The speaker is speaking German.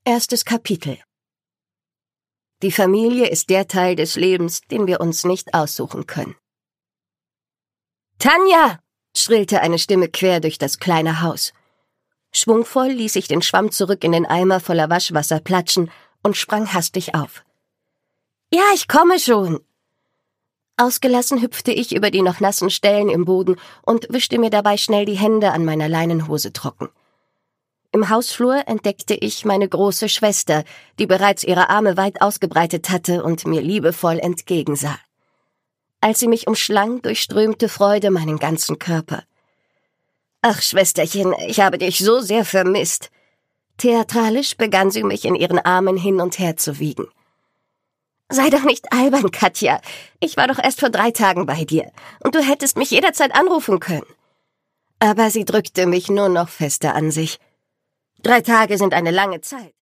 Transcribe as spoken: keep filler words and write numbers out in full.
Erstes Kapitel. Die Familie ist der Teil des Lebens, den wir uns nicht aussuchen können. »Tanja!« schrillte eine Stimme quer durch das kleine Haus. Schwungvoll ließ ich den Schwamm zurück in den Eimer voller Waschwasser platschen und sprang hastig auf. »Ja, ich komme schon!« Ausgelassen hüpfte ich über die noch nassen Stellen im Boden und wischte mir dabei schnell die Hände an meiner Leinenhose trocken. Im Hausflur entdeckte ich meine große Schwester, die bereits ihre Arme weit ausgebreitet hatte und mir liebevoll entgegensah. Als sie mich umschlang, durchströmte Freude meinen ganzen Körper. »Ach, Schwesterchen, ich habe dich so sehr vermisst.« Theatralisch begann sie mich in ihren Armen hin und her zu wiegen. »Sei doch nicht albern, Katja. Ich war doch erst vor drei Tagen bei dir, und du hättest mich jederzeit anrufen können.« Aber sie drückte mich nur noch fester an sich. Drei Tage sind eine lange Zeit.